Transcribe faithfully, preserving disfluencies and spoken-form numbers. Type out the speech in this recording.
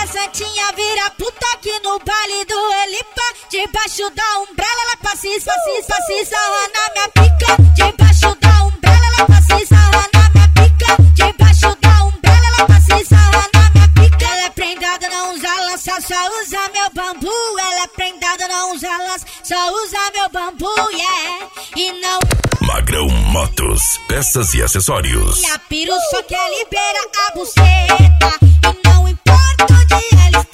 essa santinha vira puta aqui no baile do Elipa. Debaixo da umbrella ela passa e passa e passa e sarra na minha pica. Debaixo da umbrella ela passa e sarra na minha pica. Debaixo da umbrella ela passa e sarra na minha pica. Ela é prendada, não usa lança, só usa meu bambu. Ela é prendada, não usa lança, só usa meu bambu, yeah. E não... Magrão Motos, peças e acessórios. Minha piru só quer liberar a buceta. E não importa onde ela está.